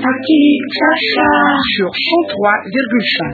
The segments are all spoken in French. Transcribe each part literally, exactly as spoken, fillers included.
sur cent trois virgule cinq.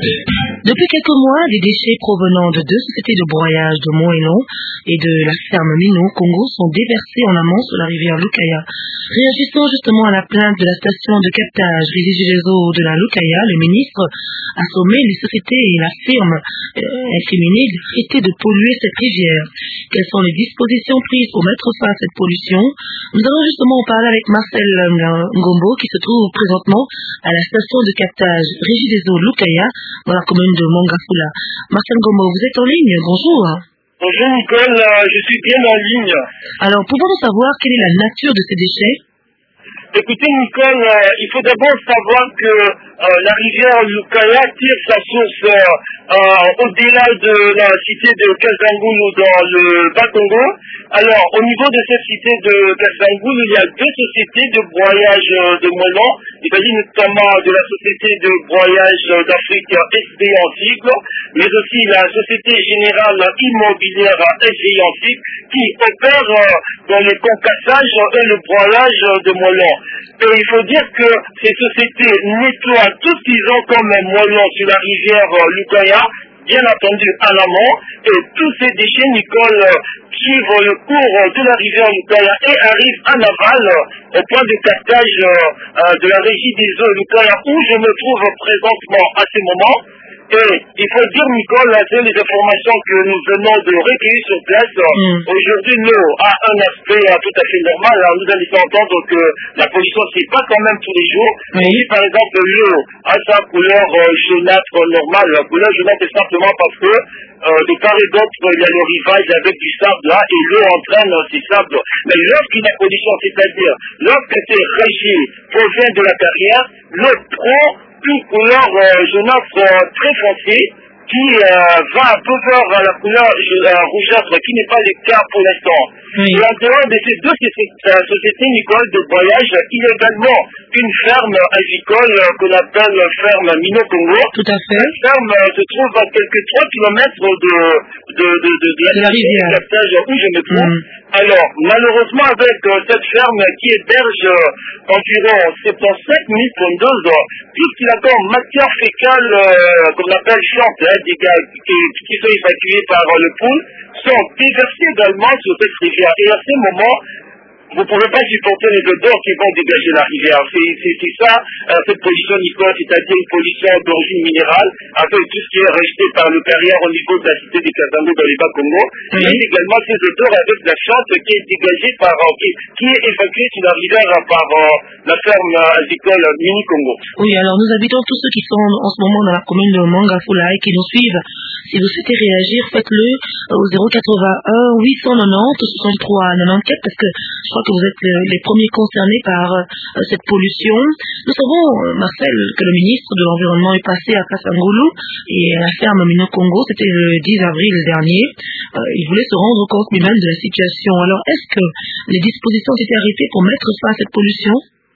Depuis quelques mois, des déchets provenant de deux sociétés de broyage de Moellon et de la ferme Mino Congo sont déversés en amont sur la rivière Lukaya. Réagissant justement à la plainte de la station de captage Rivigirezo de la Lukaya, le ministre a sommé les sociétés et la firme euh, incriminée d'arrêter de polluer cette rivière. Quelles sont les dispositions prises pour mettre fin à cette pollution? Nous allons justement en parler avec Marcel Ngombo qui se trouve présentement à la station de captage Rivigirezo Lukaya dans la commune de Mongafula. Marcel Ngombo, vous êtes en ligne, bonjour. Bonjour Nicole, euh, je suis bien en ligne. Alors, pouvons-nous savoir quelle est la nature de ces déchets? Écoutez Nicole, euh, il faut d'abord savoir que euh, la rivière Lukaya tire sa source euh, euh, au-delà de la cité de Kasangulu dans le Bas-Congo. Alors, au niveau de cette cité de Kasangulu, il y a deux sociétés de broyage euh, de Moellon. Il s'agit notamment de la société de broyage d'Afrique S B en sigle, mais aussi la Société Générale Immobilière S G I en sigle, qui opère euh, dans le concassage et le broyage de Moellon. Et il faut dire que ces sociétés nettoient tout ce qu'ils ont comme moellon sur la rivière euh, Lukaya, bien entendu à l'amont, et tous ces déchets, Nicole, euh, suivent le cours euh, de la rivière Lukaya et arrivent en aval euh, au point de captage euh, euh, de la régie des eaux Lukaya où je me trouve présentement à ce moment. Et il faut dire, Nicole, c'est les informations que nous venons de recueillir sur place. Mm. Aujourd'hui, l'eau a un aspect uh, tout à fait normal. Alors, nous allons entendre que la pollution, c'est pas quand même tous les jours. Mm. Mais si, par exemple, l'eau a sa couleur euh, jaunâtre normale, la couleur jaunâtre est simplement parce que euh, de part et d'autre, il y a le rivage avec du sable là, et l'eau entraîne euh, ces sables. Mais lorsqu'il y a pollution, c'est-à-dire lorsque ces régies proviennent de la carrière, l'eau prend une couleur euh, jaunâtre euh, très foncée qui euh, va un peu vers la couleur euh, rougeâtre, qui n'est pas le cas pour l'instant. Oui. Et en dehors de ces deux sociétés, Nicole, de broyage, il y a également une ferme avicole euh, qu'on appelle ferme Mino Congo. Tout à fait. Cette ferme euh, se trouve à quelques trois kilomètres de, de, de, de, de la rivière où je me trouve. Mm. Alors, malheureusement, avec euh, cette ferme qui héberge euh, environ soixante-dix-sept mille pondeuses, tout ce qu'il y a comme matière fécale, euh, qu'on appelle chante, hein, des gars qui, qui sont évacués par euh, le pool, sont déversés également sur cette rivière. Et à ce moment, vous ne pouvez pas supporter les odeurs qui vont dégager la rivière. C'est ça, euh, cette pollution, Nicole, c'est-à-dire une pollution d'origine minérale, avec tout ce qui est rejeté par le carrière au niveau de la cité de Kazambo dans les Bas-Congo. Il y a également ces odeurs avec la chante qui est dégagée par, euh, qui, qui est évacuée sur la rivière par euh, la ferme euh, avicole Mini-Congo. Oui, alors nous invitons tous ceux qui sont en ce moment dans la commune de Mongafula et qui nous suivent. Si vous souhaitez réagir, faites-le au zéro quatre-vingt-un huit cent quatre-vingt-dix soixante-trois quatre-vingt-quatorze parce que je crois que vous êtes les premiers concernés par euh, cette pollution. Nous savons, euh, Marcel, que le ministre de l'Environnement est passé à Kasangulu et à la ferme Mino Congo, c'était le dix avril dernier. Euh, il voulait se rendre compte lui-même de la situation. Alors, est-ce que les dispositions ont été arrêtées pour mettre fin à cette pollution?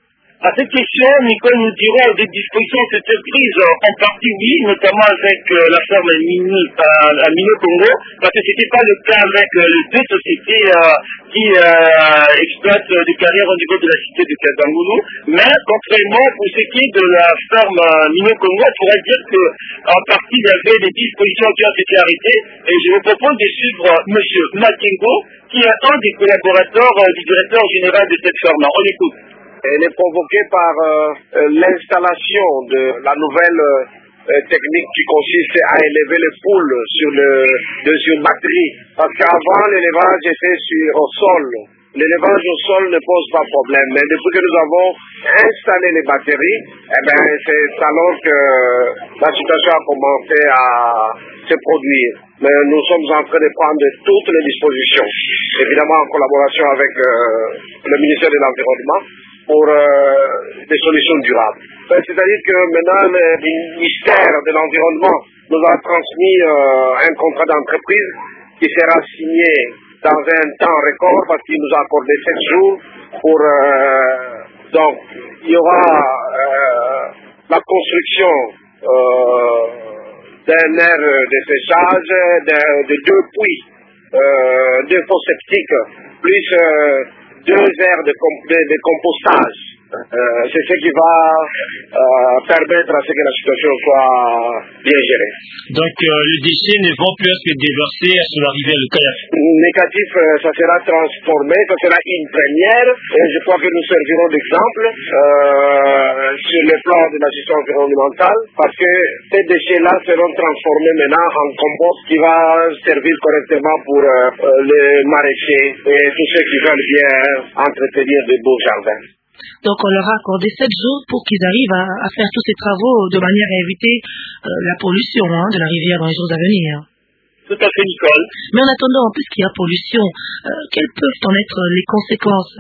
À cette question, Nicole, nous dirons des dispositions qui étaient prises en partie, oui, notamment avec euh, la ferme Mini à, à Mino Congo, parce que ce n'était pas le cas avec euh, les deux sociétés euh, qui euh, exploitent euh, des carrières au niveau de la cité de Kazangulu. Mais, contrairement, pour ce qui est de la ferme euh, Mino Congo, on pourrait dire qu'en partie, il y avait des dispositions qui ont été arrêtées. Et je vous propose de suivre euh, M. Makengo, qui est un des collaborateurs euh, du directeur général de cette ferme. On l'écoute. Elle est provoquée par euh, l'installation de la nouvelle euh, technique qui consiste à élever les poules sur, le, de, sur batterie. Parce qu'avant, l'élevage était sur, au sol. L'élevage au sol ne pose pas de problème. Mais depuis que nous avons installé les batteries, eh ben, c'est alors que la situation a commencé à se produire. Mais nous sommes en train de prendre toutes les dispositions, évidemment en collaboration avec euh, le ministère de l'Environnement, pour euh, des solutions durables. C'est-à-dire que maintenant, le ministère de l'Environnement nous a transmis euh, un contrat d'entreprise qui sera signé dans un temps record parce qu'il nous a accordé sept jours pour... Euh, donc, il y aura euh, la construction euh, d'un aire de séchage, de, de deux puits, euh, deux fosses septiques, plus... Euh, deux aires de, comp de, de compostage. Euh, c'est ce qui va euh, permettre à ce que la situation soit bien gérée. Donc euh, les déchets ne vont plus être déversés sur la rivière Lukaya. Négatif, euh, ça sera transformé, ça sera une première, et je crois que nous servirons d'exemple euh, sur le plan de la gestion environnementale, parce que ces déchets-là seront transformés maintenant en compost qui va servir correctement pour euh, les maraîchers et tous ceux qui veulent bien entretenir de beaux jardins. Donc on leur a accordé sept jours pour qu'ils arrivent à, à faire tous ces travaux de manière à éviter euh, la pollution hein, de la rivière dans les jours à venir. Tout à fait, Nicole. Mais en attendant, en plus qu'il y a pollution, euh, quelles peuvent en être les conséquences?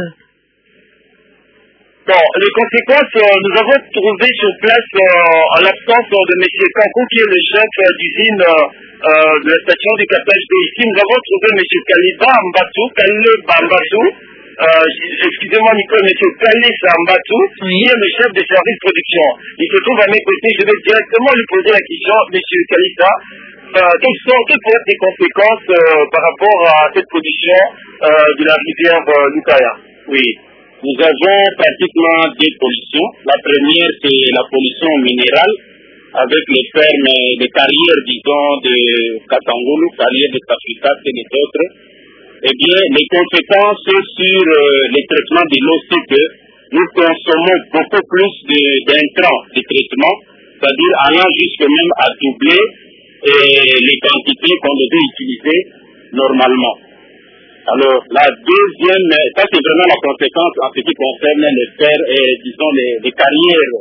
Bon, les conséquences, euh, nous avons trouvé sur place, euh, en l'absence euh, de M. Kankou, qui est le chef euh, d'usine euh, euh, de la station du captage de ici, nous avons trouvé M. Kaliba Mbatou, Kaleba Mbatou, euh, excusez-moi Nicole, M. Kalesa Mbatou, oui. Qui est le chef de service production. Il se trouve à mes côtés, je vais directement lui poser la question, M. Kalisa, euh, quelles sont, quelles pourraient être les conséquences euh, par rapport à cette production euh, de la rivière euh, Lukaya? Oui. Nous avons pratiquement deux pollutions. La première, c'est la pollution minérale, avec les fermes, les carrières, disons, de Katangulu, carrières de Tafrikat et des autres. Eh bien, les conséquences sur euh, les traitements de l'eau, c'est que nous consommons beaucoup plus d'intrants de, de traitement, c'est-à-dire allant jusque même à doubler et les quantités qu'on devait utiliser normalement. Alors, la deuxième, ça c'est vraiment la conséquence en ce qui concerne les terres et, disons, les, les carrières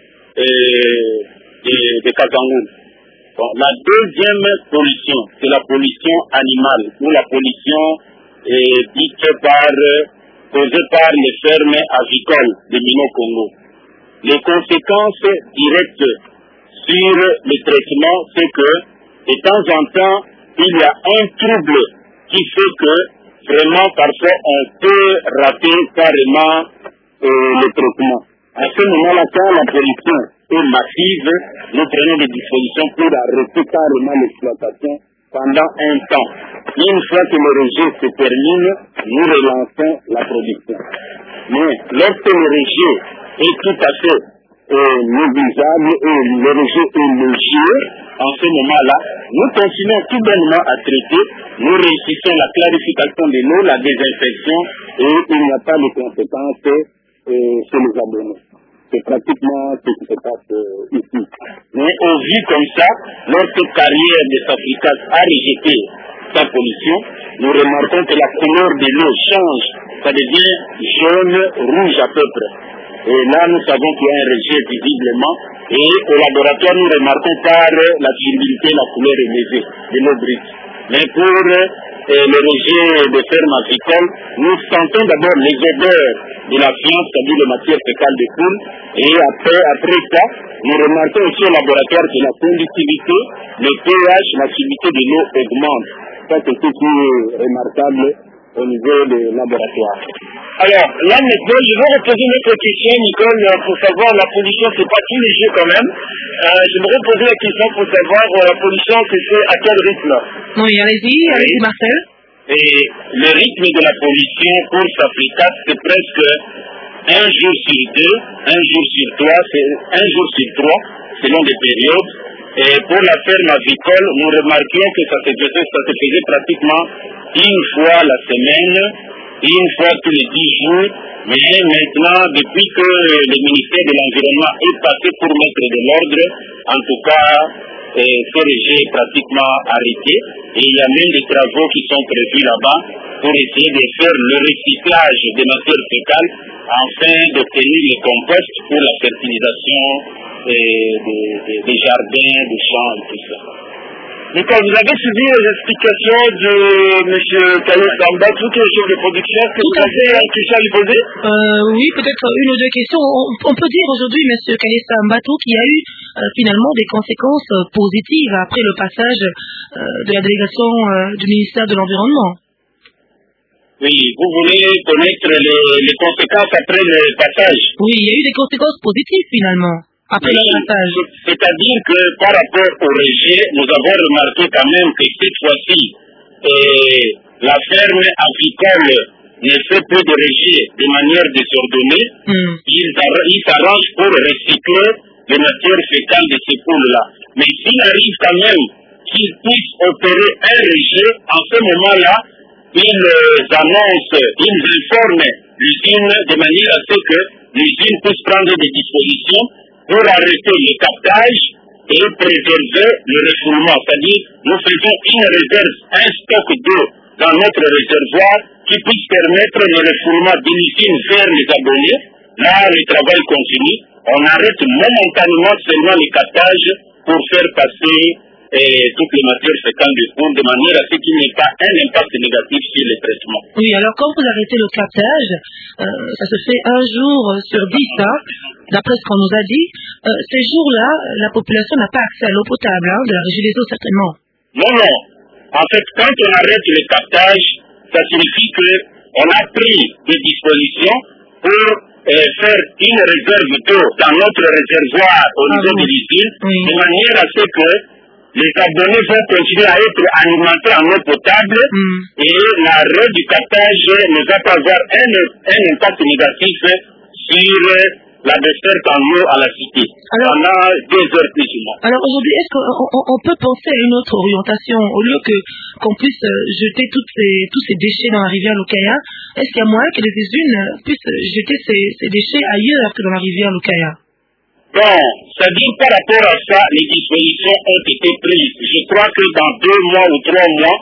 euh, de, de Katangulu. Bon, la deuxième pollution, c'est la pollution animale, ou la pollution est dite par, causée par les fermes avicoles de Mino-Congo. Les conséquences directes sur le traitement, c'est que, de temps en temps, il y a un trouble qui fait que, vraiment, parfois, on peut rater carrément euh, le traitement. À ce moment-là, quand la pollution est massive, nous prenons des dispositions pour arrêter carrément l'exploitation pendant un temps. Une fois que le rejet se termine, nous relançons la production. Mais lorsque le rejet est tout à fait euh, négligeable et le rejet est léger, en ce moment-là, nous continuons tout bonnement à traiter, nous réussissons la clarification de l'eau, la désinfection, et il n'y a pas de conséquences euh, sur les abonnés. C'est pratiquement ce qui se passe euh, ici. Mais au vu comme ça, lorsque Carrière de Safricat a rejeté sa pollution, nous remarquons que la couleur de l'eau change, ça devient jaune, rouge à peu près. Et là, nous savons qu'il y a un rejet visiblement, et au laboratoire, nous remarquons par la turbidité, la couleur élevée de l'eau brute. Mais pour euh, le rejet de fermes avicoles, nous sentons d'abord les odeurs de la fiente, c'est-à-dire les matières fécales de poule, et après, après ça, nous remarquons aussi au laboratoire que la conductivité, le pH, l'acidité de l'eau augmente. Ça, c'est ce qui est remarquable au niveau des laboratoires. Alors, là maintenant, je vais reposer une autre question, Nicole, pour savoir la pollution, c'est pas tous les jeux quand même. Euh, je me reposer la question pour savoir euh, la pollution, c'est à quel rythme? Oui, allez-y, allez-y, Marcel. Et le rythme de la pollution pour Safricat, c'est presque un jour sur deux, un jour sur trois, c'est un jour sur trois, selon les périodes. Et pour la ferme avicole, nous remarquions que ça se faisait, ça se faisait pratiquement une fois la semaine, une fois tous les dix jours. Mais maintenant, depuis que le ministère de l'Environnement est passé pour mettre de l'ordre, en tout cas, euh, ce rejet est pratiquement arrêté. Et il y a même des travaux qui sont prévus là-bas pour essayer de faire le recyclage des matières fécales afin d'obtenir les composts pour la fertilisation des, des, des, des jardins, des champs et tout ça. Nicole, vous avez suivi les explications de M. Kalesa Mbatou, qui est le chef de production. Est-ce que vous avez une question à lui poser? euh, Oui, peut-être une ou deux questions. On, on peut dire aujourd'hui, M. Kalesa Mbatou, qu'il y a eu euh, finalement des conséquences euh, positives après le passage euh, de la délégation euh, du ministère de l'Environnement. Oui, vous voulez connaître les, les conséquences après le passage? Oui, il y a eu des conséquences positives finalement. Après oui, le passage. C'est-à-dire que par rapport au rejet, nous avons remarqué quand même que cette fois-ci, euh, la ferme avicole ne fait plus de rejet de manière désordonnée, mm. ils, ils s'arrangent pour recycler les matières fécales de ces poules-là. Mais s'il arrive quand même qu'ils puissent opérer un rejet, en ce moment-là, ils annoncent, ils informent l'usine de manière à ce que l'usine puisse prendre des dispositions pour arrêter le captage et préserver le refoulement. C'est-à-dire, nous faisons une réserve, un stock d'eau dans notre réservoir qui puisse permettre le refoulement d'une usine vers les abonnés. Là, le travail continue. On arrête momentanément seulement le captage pour faire passer et toutes les matières fécales de poule de manière à ce qu'il n'y ait pas un impact négatif sur les traitements. Oui, alors quand vous arrêtez le captage, euh, ça se fait un jour sur dix, hein, d'après ce qu'on nous a dit. Euh, ces jours-là, la population n'a pas accès à l'eau potable, hein, de la régie des eaux certainement. Non, non. En fait, quand on arrête le captage, ça signifie qu'on a pris des dispositions pour euh, faire une réserve d'eau dans notre réservoir au ah, niveau oui. de l'usine, oui. de manière à ce que les abonnés vont continuer à être alimentés en eau potable mm. et l'arrêt du captage ne va pas avoir un, un impact négatif sur la desserte en eau à la cité. Alors, pendant deux heures plus ou moins. Alors aujourd'hui, est-ce qu'on on, on peut penser à une autre orientation au lieu que qu'on puisse jeter toutes ces, tous ces déchets dans la rivière Lukaya? Est-ce qu'il y a moyen que les usines puissent jeter ces, ces déchets ailleurs que dans la rivière Lukaya? Bon, c'est-à-dire par rapport à ça, les dispositions ont été prises. Je crois que dans deux mois ou trois mois,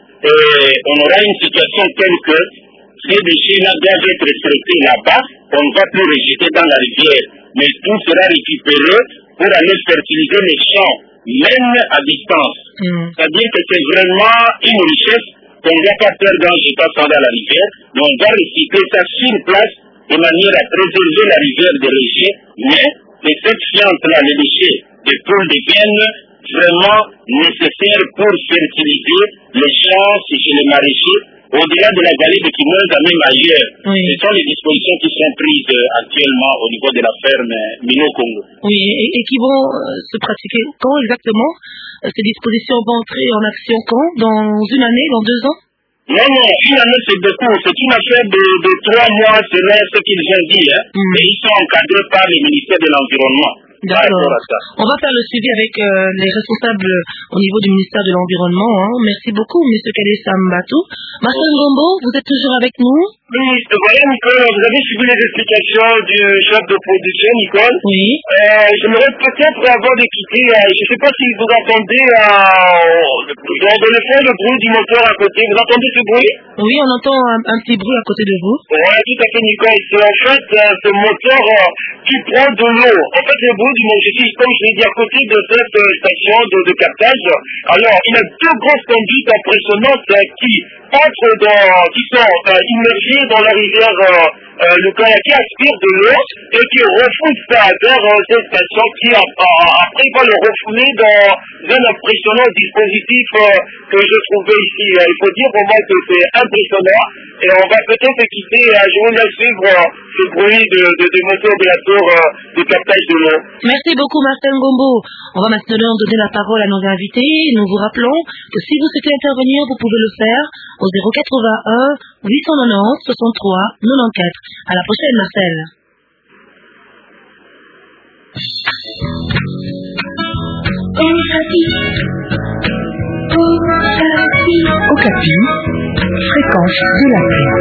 euh, on aura une situation telle que ces déchets-là doivent être traités là-bas, on ne va plus les jeter dans la rivière, mais tout sera récupéré pour aller fertiliser les champs, même à distance. Mm. C'est-à-dire que c'est vraiment une richesse qu'on ne va pas perdre en jetant ça dans la rivière, mais on va recycler ça sur place de manière à préserver la rivière des rejets, mais que cette fiente-là, les déchets de poules deviennent vraiment nécessaires pour fertiliser les champs chez les maraîchers, au-delà de la vallée de Kimwenza, même ailleurs. Oui. Ce sont les dispositions qui sont prises euh, actuellement au niveau de la ferme euh, Mino Congo. Oui, et, et qui vont euh, se pratiquer quand exactement? Ces dispositions vont entrer en action quand? Dans une année, dans deux ans? Non, non, une année c'est beaucoup. C'est une affaire de, de trois mois selon ce qu'ils ont dit. Hein. Mm. Mais ils sont encadrés par le ministère de l'Environnement. D'accord. On va faire le suivi avec euh, les responsables au niveau du ministère de l'Environnement. Hein. Merci beaucoup, M. Kale Sambatou. Marcel Ngombo, vous êtes toujours avec nous? Oui, voilà, Nicole, vous avez suivi les explications du chef de production, Nicole. Oui. Euh, J'aimerais peut-être avant d'écouter, euh, je ne sais pas si vous entendez euh, dans le fond le bruit du moteur à côté. Vous entendez ce bruit? Oui, on entend un, un petit bruit à côté de vous. Oui, tout à fait, Nicole. C'est en fait euh, ce moteur euh, qui prend de l'eau. En fait, le bruit du moteur, je suis, comme je l'ai dit, à côté de cette euh, station de, de captage. Alors, il y a deux grosses conduites impressionnantes euh, qui entrent dans, qui sont euh, immergées dans la rivière euh, euh, Lukaya, qui aspire de l'eau et qui refoule ça vers euh, cette station qui a, a, après va le refouler dans un impressionnant dispositif euh, que je trouvais ici. Euh, il faut dire vraiment que c'est impressionnant et on va peut-être quitter, euh, je vous laisse suivre euh, ce bruit de, de, de moteur de la tour euh, de captage de l'eau. Merci beaucoup Martin Ngombo. On va maintenant donner la parole à nos invités. Nous vous rappelons que si vous souhaitez intervenir, vous pouvez le faire au zéro quatre-vingt-un huit cent quatre-vingt-dix soixante-trois quatre-vingt-quatorze. À la prochaine, Marcel. Okapi, fréquence de la paix.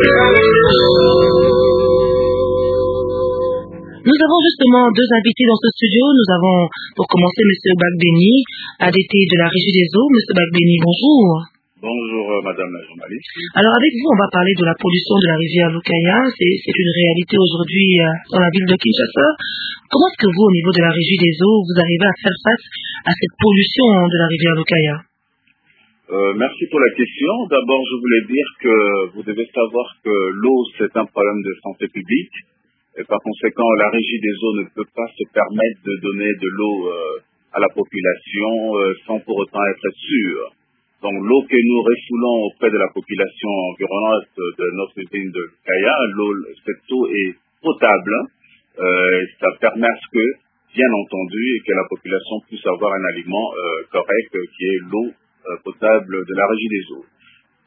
Nous avons justement deux invités dans ce studio. Nous avons, pour commencer, M. Bagbeni, A D T de la Régie des eaux. M. Bagbeni, bonjour. Bonjour, euh, Madame la journaliste. Alors, avec vous, on va parler de la pollution de la rivière Lukaya. C'est une réalité aujourd'hui euh, dans la ville de Kinshasa. Comment est-ce que vous, au niveau de la Régie des eaux, vous arrivez à faire face à cette pollution de la rivière Lukaya? euh, Merci pour la question. D'abord, je voulais dire que vous devez savoir que l'eau, c'est un problème de santé publique. Et par conséquent, la Régie des eaux ne peut pas se permettre de donner de l'eau euh, à la population euh, sans pour autant être sûre. Donc l'eau que nous refoulons auprès de la population environnante de notre usine de Lukaya, l'eau, cette eau est potable. Euh, ça permet à ce que, bien entendu, que la population puisse avoir un aliment euh, correct qui est l'eau euh, potable de la Régie des eaux.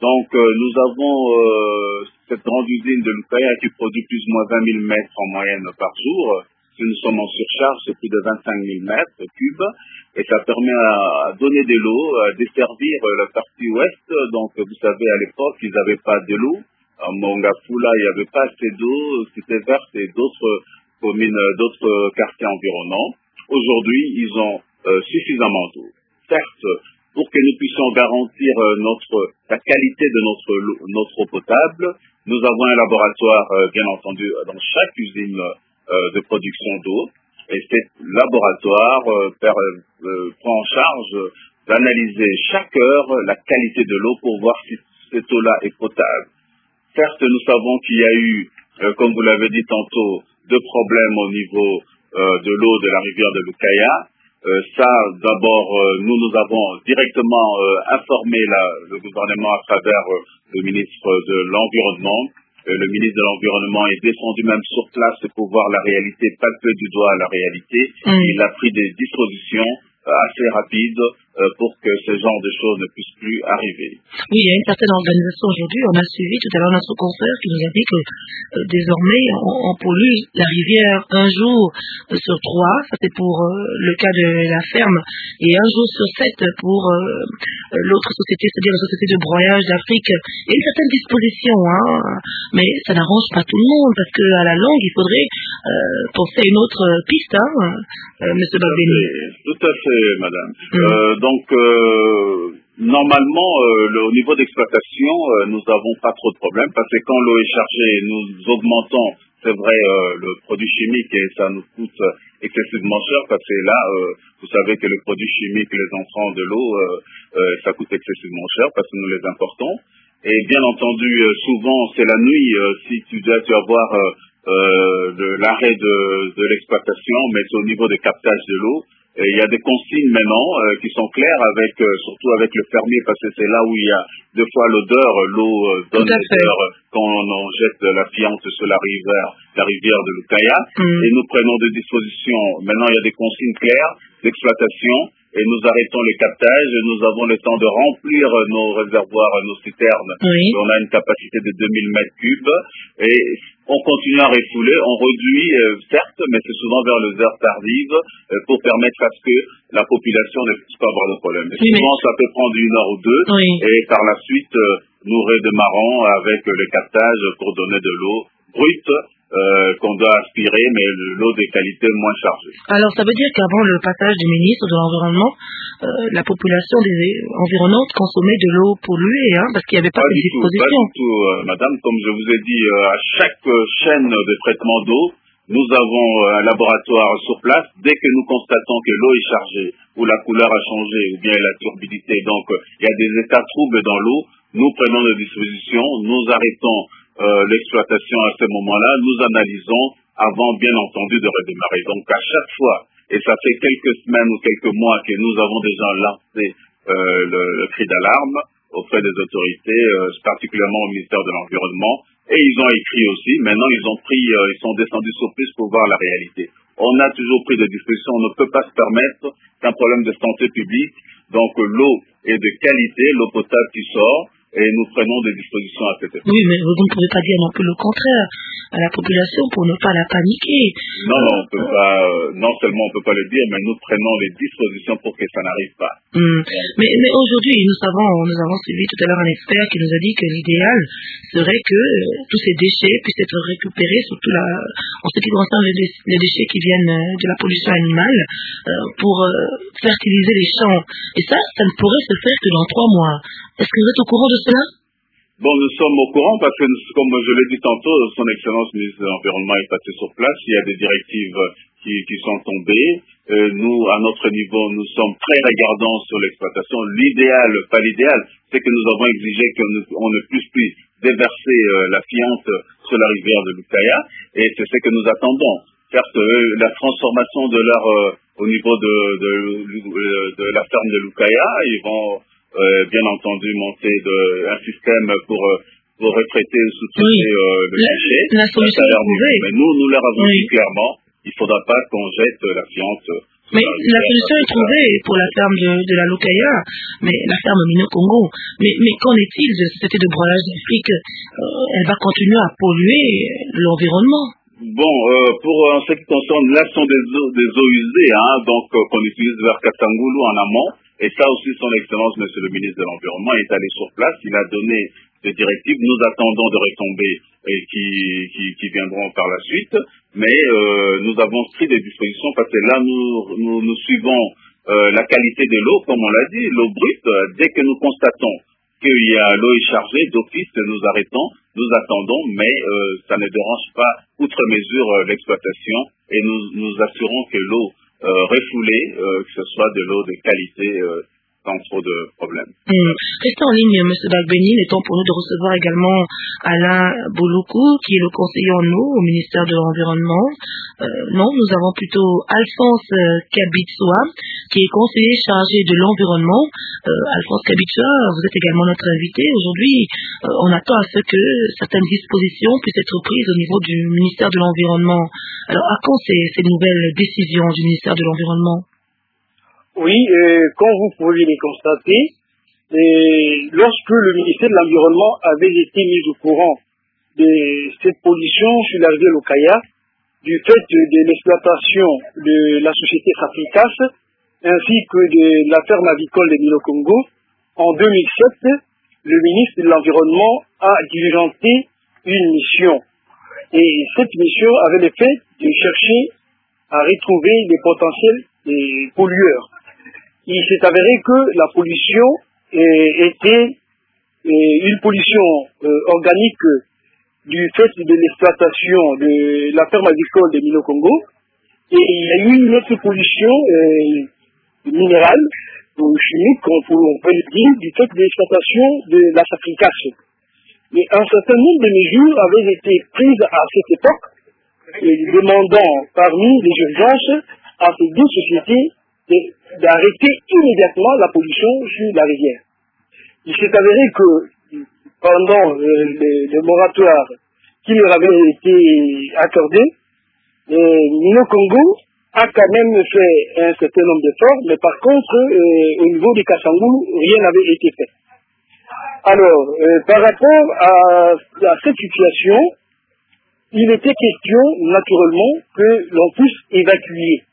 Donc euh, nous avons euh, cette grande usine de Lukaya qui produit plus ou moins vingt mille mètres en moyenne par jour. Si nous sommes en surcharge, c'est plus de vingt-cinq mille mètres cubes. Et ça permet à donner de l'eau, à desservir la partie ouest. Donc vous savez, à l'époque, ils n'avaient pas de l'eau. À Mongafula, il n'y avait pas assez d'eau, c'était vert et d'autres communes, d'autres quartiers environnants. Aujourd'hui, ils ont euh, suffisamment d'eau. Certes, pour que nous puissions garantir euh, notre, la qualité de notre, notre eau potable, nous avons un laboratoire, euh, bien entendu, dans chaque usine euh, de production d'eau. Et cet laboratoire euh, per, euh, prend en charge d'analyser chaque heure la qualité de l'eau pour voir si cette eau-là est potable. Certes, nous savons qu'il y a eu, euh, comme vous l'avez dit tantôt, deux problèmes au niveau euh, de l'eau de la rivière de Lukaya. Euh, ça, d'abord, euh, nous, nous avons directement euh, informé la, le gouvernement à travers euh, le ministre de l'Environnement. Euh, le ministre de l'Environnement est descendu même sur place pour voir la réalité, palper du doigt la réalité. Mm. Il a pris des dispositions euh, assez rapides euh, pour que ce genre de choses ne puissent plus arriver. Oui, il y a une certaine organisation aujourd'hui. On a suivi tout à l'heure notre confrère qui nous a dit que euh, désormais on, on pollue la rivière un jour euh, sur trois. Ça c'est pour euh, le cas de la ferme, et un jour sur sept pour euh, l'autre société, c'est-à-dire la société de broyage d'Afrique. Il y a une certaine disposition, hein, mais ça n'arrange pas tout le monde parce que à la longue il faudrait euh, penser à une autre piste, hein, euh, Monsieur Babeni. Tout à fait, Madame. Mm. Euh, donc euh, normalement, euh, le, au niveau d'exploitation, euh, nous n'avons pas trop de problèmes parce que quand l'eau est chargée, nous augmentons, c'est vrai, euh, le produit chimique et ça nous coûte excessivement cher parce que là, euh, vous savez que le produit chimique, les entrants de l'eau, euh, euh, ça coûte excessivement cher parce que nous les importons. Et bien entendu, euh, souvent c'est la nuit, euh, si tu dois tu vas voir euh, euh, de l'arrêt de, de l'exploitation, mais c'est au niveau des captages de l'eau. Et il y a des consignes maintenant euh, qui sont claires, avec euh, surtout avec le fermier, parce que c'est là où il y a deux fois l'odeur. L'eau euh, donne l'odeur quand on en jette la fiente sur la rivière, la rivière de Lukaya. Mm. Et nous prenons des dispositions. Maintenant, il y a des consignes claires d'exploitation. Et nous arrêtons les captages. Et nous avons le temps de remplir nos réservoirs, nos citernes. Oui. On a une capacité de deux mille mètres cubes. Et on continue à refouler, on réduit, euh, certes, mais c'est souvent vers les heures tardives euh, pour permettre à ce que la population ne puisse pas avoir de problème. Et oui, souvent, mais... ça peut prendre une heure ou deux, oui. Et par la suite, euh, nous redémarrons avec euh, le captage pour donner de l'eau brute euh, qu'on doit aspirer, mais l'eau de qualité moins chargée. Alors, ça veut dire qu'avant le passage du ministre de l'Environnement, euh, la population des environnantes consommait de l'eau polluée, hein, parce qu'il n'y avait pas, pas de disposition. Pas du tout, euh, madame. Comme je vous ai dit, euh, à chaque euh, chaîne de traitement d'eau, nous avons euh, un laboratoire sur place. Dès que nous constatons que l'eau est chargée, ou la couleur a changé, ou bien la turbidité, donc euh, il y a des états troubles dans l'eau, nous prenons des dispositions, nous arrêtons euh, l'exploitation à ce moment-là, nous analysons avant, bien entendu, de redémarrer. Donc à chaque fois, et ça fait quelques semaines ou quelques mois que nous avons déjà lancé euh, le, le cri d'alarme auprès des autorités, euh, particulièrement au ministère de l'Environnement, et ils ont écrit aussi. Maintenant, ils ont pris, euh, ils sont descendus sur place pour voir la réalité. On a toujours pris des dispositions. On ne peut pas se permettre qu'un problème de santé publique. Donc l'eau est de qualité, l'eau potable qui sort. Et nous prenons des dispositions à cet effet. Oui, mais vous ne pouvez pas dire non plus le contraire à la population pour ne pas la paniquer. Non, non, on peut pas, euh, non seulement on ne peut pas le dire, mais nous prenons les dispositions pour que ça n'arrive pas. Hum. Mais, mais aujourd'hui, nous savons, nous avons suivi tout à l'heure un expert qui nous a dit que l'idéal serait que euh, tous ces déchets puissent être récupérés, surtout la, en ce qui concerne les, dé- les déchets qui viennent de la pollution animale, euh, pour euh, fertiliser les champs. Et ça, ça ne pourrait se faire que dans trois mois. Est-ce que vous êtes au courant de cela? Bon, nous sommes au courant parce que, comme je l'ai dit tantôt, son Excellence ministre de l'Environnement est passé sur place. Il y a des directives qui, qui sont tombées. Euh, nous, à notre niveau, nous sommes très regardants sur l'exploitation. L'idéal, pas l'idéal, c'est que nous avons exigé qu'on ne puisse plus déverser euh, la fiente sur la rivière de Lukaya, et c'est ce que nous attendons. Certes, euh, la transformation de leur, euh, au niveau de, de, de, de la ferme de Lukaya, ils vont Euh, bien entendu monter de, un système pour, pour retraiter ou sous-traiter oui. euh, le déchet. La solution est trouvée. Mais nous, nous leur avons oui. dit clairement, il ne faudra pas qu'on jette la fiente Mais la solution est trouvée pour la ferme de, de la Lokaya, mais la ferme Mino Congo. Mais, mais qu'en est-il de cette société de broyage d'Afrique? euh, Elle va continuer à polluer l'environnement. Bon, euh, pour euh, en ce qui concerne l'action des eaux, des eaux usées, hein, donc euh, qu'on utilise vers Katangoulou en amont, et ça aussi son Excellence, Monsieur le ministre de l'Environnement, est allé sur place, il a donné des directives, nous attendons de retombées et qui, qui, qui viendront par la suite, mais euh, nous avons pris des dispositions parce que là nous, nous, nous suivons euh, la qualité de l'eau, comme on l'a dit, l'eau brute, euh, dès que nous constatons qu'il y a l'eau est chargée, d'office nous arrêtons, nous attendons, mais euh, ça ne dérange pas outre mesure euh, l'exploitation et nous nous assurons que l'eau euh, refoulée, euh, que ce soit de l'eau de qualité euh, sans trop de problèmes. Mmh. Restez en ligne, M. Bagbeni, il est temps pour nous de recevoir également Alain Bouloukou, qui est le conseiller en eau au ministère de l'Environnement. Euh, non, nous avons plutôt Alphonse euh, Kabitswa, qui est conseiller chargé de l'environnement. Euh, Alphonse Kabitswa, vous êtes également notre invité. Aujourd'hui, euh, on attend à ce que certaines dispositions puissent être prises au niveau du ministère de l'Environnement. Alors, à quand ces, ces nouvelles décisions du ministère de l'Environnement? Oui, euh, comme vous pouvez les constater, euh, lorsque le ministère de l'Environnement avait été mis au courant de cette pollution sur la rivière Lokaya, du fait de l'exploitation de la société Safikas, ainsi que de la ferme avicole de Mino Congo, en deux mille sept, le ministre de l'Environnement a diligenté une mission. Et cette mission avait le fait de chercher à retrouver des potentiels des pollueurs. Il s'est avéré que la pollution euh, était euh, une pollution euh, organique du fait de l'exploitation de la ferme agricole de Mino Congo. Et il y a eu une autre pollution euh, minérale ou chimique, on peut, on peut le dire, du fait de l'exploitation de la Safikas. Mais un certain nombre de mesures avaient été prises à cette époque, euh, demandant parmi les urgences à ces deux sociétés d'arrêter immédiatement la pollution sur la rivière. Il s'est avéré que pendant euh, le, le moratoire qui leur avait été accordé, euh, Mino Congo a quand même fait un certain nombre d'efforts, mais par contre, euh, au niveau des Kassangou, rien n'avait été fait. Alors, euh, par rapport à, à cette situation, il était question, naturellement, que l'on puisse évacuer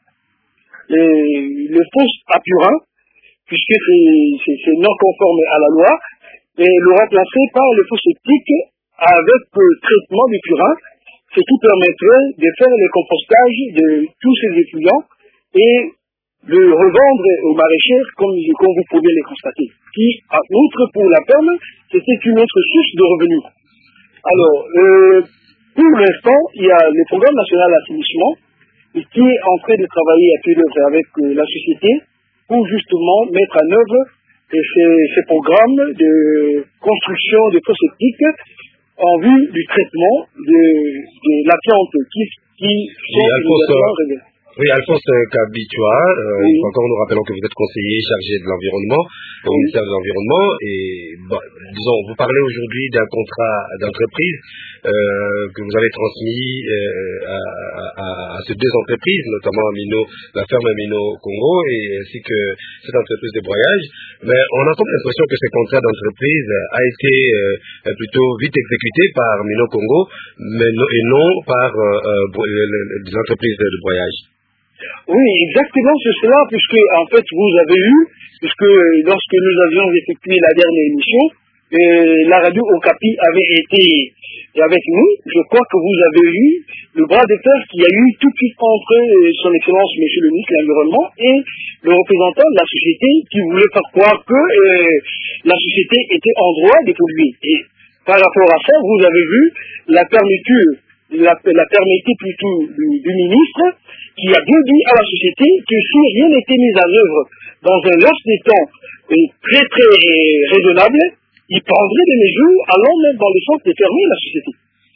Le, le fosse à purin, puisque c'est non conforme à la loi, et le remplacer par le fosse septique avec le traitement du purin, ce qui permettrait de faire le compostage de tous ces effluents et de revendre aux maraîchers comme, comme vous pouvez le constater. Qui, outre pour la ferme, c'était une autre source de revenus. Alors, euh, pour l'instant, il y a le programme national d'assainissement qui est en train de travailler à pied d'œuvre avec euh, la société pour justement mettre en œuvre euh, ces, ces programmes de construction de fosses septiques en vue du traitement de, de la plante qui, qui sont immédiatement révélées. Oui, Alphonse Kabitswa, euh, oui. Encore nous rappelons que vous êtes conseiller chargé de l'environnement au oui. ministère de l'Environnement et bon, disons, vous parlez aujourd'hui d'un contrat d'entreprise euh, que vous avez transmis euh, à, à, à ces deux entreprises, notamment Mino, la ferme Mino Congo et ainsi que cette entreprise de broyage, mais on a comme l'impression que ce contrat d'entreprise a été euh, plutôt vite exécuté par Mino Congo mais no, et non par euh, euh, les entreprises de broyage. Oui, exactement, c'est cela, puisque en fait vous avez eu, puisque lorsque nous avions effectué la dernière émission, euh, la radio Okapi avait été avec nous, je crois que vous avez eu le bras de fer qu'il y a eu tout de suite entre euh, son Excellence Monsieur le ministre de l'Environnement et le représentant de la société qui voulait faire croire que euh, la société était en droit de polluer. Et par rapport à ça, vous avez vu la fermeture, la, la fermeté plutôt du, du ministre, qui a bien dit à la société que si rien n'était mis en œuvre dans un laps de temps très très raisonnable, il prendrait des mesures allant même dans le sens de fermer la société.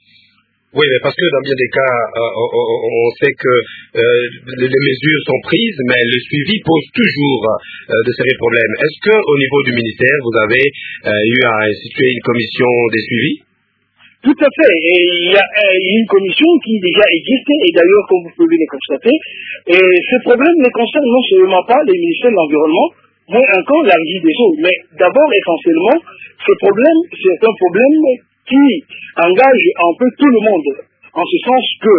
Oui, mais parce que dans bien des cas, euh, on, on sait que euh, les, les mesures sont prises, mais le suivi pose toujours euh, de sérieux problèmes. Est-ce qu'au niveau du ministère, vous avez euh, eu à instituer une commission de suivi? Tout à fait. Et il y a euh, une commission qui déjà existe, et d'ailleurs, comme vous pouvez le constater, et ce problème ne concerne non seulement pas les ministères de l'Environnement, mais encore la régie des eaux. Mais d'abord, essentiellement, ce problème, c'est un problème qui engage un peu tout le monde, en ce sens que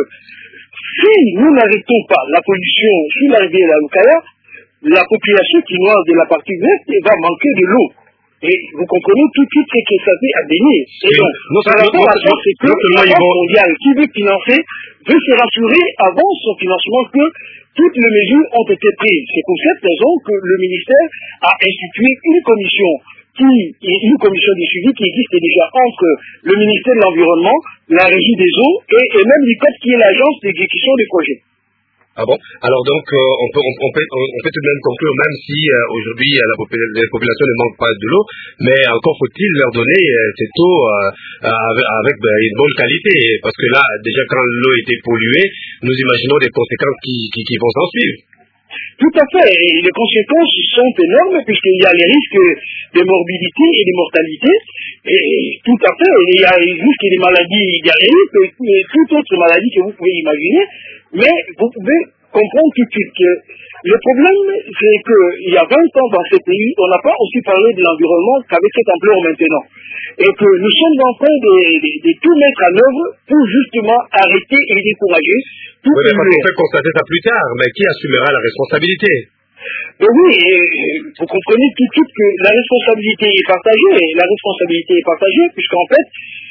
si nous n'arrêtons pas la pollution sous la rivière la Lukaya, la population chinoise de la partie ouest va manquer de l'eau. Et vous comprenez tout de suite ce que ça fait à bénir. Et donc, non, par rapport à ça, c'est que la Banque mondiale qui veut financer veut se rassurer avant son financement que toutes les mesures ont été prises. C'est pour cette raison que le ministère a institué une commission qui une commission de suivi qui existe déjà entre le ministère de l'Environnement, la Régie des eaux et, et même l'I C O P qui est l'agence d'exécution des projets. Ah bon? Alors donc, euh, on, peut, on, on, peut, on peut tout de même conclure, même si euh, aujourd'hui la popula les populations ne manquent pas de l'eau, mais encore faut-il leur donner euh, cette eau euh, avec, avec ben, une bonne qualité, parce que là, déjà quand l'eau était polluée, nous imaginons des conséquences qui, qui, qui vont s'en suivre. Tout à fait, et les conséquences sont énormes puisqu'il y a les risques de morbidité et de mortalité, et tout à fait, il y a les risques des maladies diarrhéiques et toute autre maladie que vous pouvez imaginer, mais vous pouvez comprendre tout de suite que le problème, c'est qu'il y a vingt ans dans ce pays, on n'a pas aussi parlé de l'environnement qu'avec cette ampleur maintenant, et que nous sommes en train de, de, de tout mettre en œuvre pour justement arrêter et décourager. Oui, mais parce qu'on fait constater ça plus tard, mais qui assumera la responsabilité? Et oui, et vous comprenez tout de suite que la responsabilité est partagée, et la responsabilité est partagée, puisqu'en fait,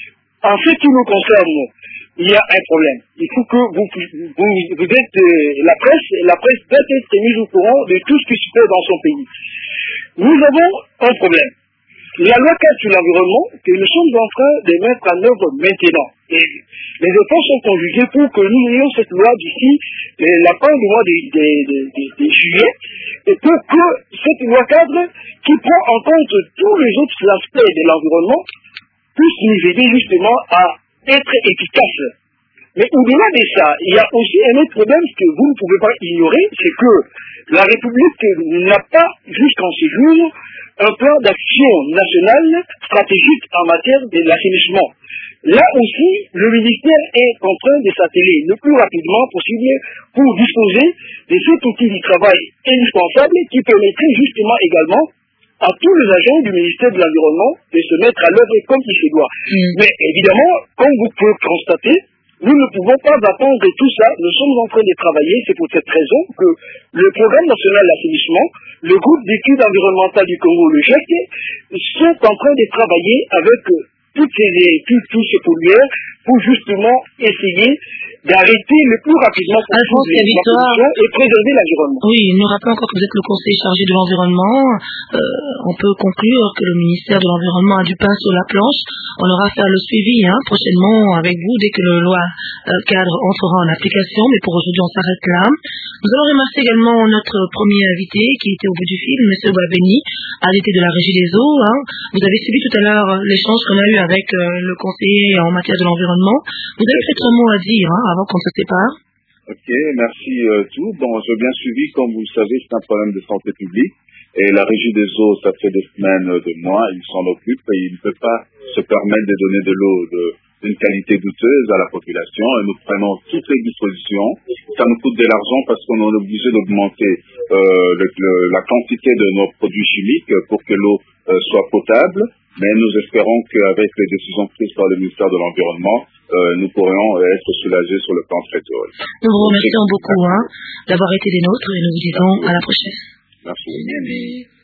en ce qui nous concerne, il y a un problème. Il faut que vous, vous, vous êtes euh, la presse, la presse doit être mise au courant de tout ce qui se fait dans son pays. Nous avons un problème. La loi cadre sur l'environnement que nous sommes en train de mettre en œuvre maintenant. Et les efforts sont conjugués pour que nous ayons cette loi d'ici euh, la fin du mois de, de, de, de, de juillet, et pour que cette loi cadre qui prend en compte tous les autres aspects de l'environnement puisse nous aider justement à être efficace. Mais au-delà de ça, il y a aussi un autre problème que vous ne pouvez pas ignorer, c'est que la République n'a pas, jusqu'en ce jour, un plan d'action national stratégique en matière de l'assainissement. Là aussi, le ministère est en train de s'atteler le plus rapidement possible pour disposer de cet outil du travail indispensable qui permettrait justement également à tous les agents du ministère de l'Environnement de se mettre à l'œuvre comme il se doit. Mm. Mais évidemment, comme vous pouvez constater, nous ne pouvons pas attendre tout ça. Nous sommes en train de travailler. C'est pour cette raison que le Programme national d'assainissement, le groupe d'études environnementales du Congo, le G E C, sont en train de travailler avec toutes ces, tous, tous ces pollueurs pour justement essayer d'arrêter le plus rapidement possible la pollution et préserver l'environnement. Oui, nous rappelons encore que vous êtes le conseiller chargé de l'environnement. Euh, on peut conclure que le ministère de l'Environnement a du pain sur la planche. On aura à faire le suivi hein, prochainement avec vous dès que le loi euh, cadre entrera en application. Mais pour aujourd'hui, on s'arrête là. Nous allons remercier également notre premier invité qui était au bout du fil, M. Wabeni, arrêté de la Régie des eaux. Hein. Vous avez suivi tout à l'heure l'échange qu'on a eu avec euh, le conseiller en matière de l'environnement. Vous avez peut-être un mot à dire hein, avant qu'on se sépare. Ok, merci euh, tout. Bon, j'ai bien suivi, comme vous le savez, c'est un problème de santé publique. Et la Régie des eaux, ça fait des semaines, de mois, il s'en occupe et il ne peut pas se permettre de donner de l'eau d'une qualité douteuse à la population. Et nous prenons toutes les dispositions. Ça nous coûte de l'argent parce qu'on est obligé d'augmenter euh, le, le, la quantité de nos produits chimiques pour que l'eau euh, soit potable. Mais nous espérons qu'avec les décisions prises par le ministère de l'Environnement, euh, nous pourrions être soulagés sur le plan trésor. Nous vous remercions beaucoup hein, d'avoir été des nôtres et nous vous disons à la prochaine. Merci.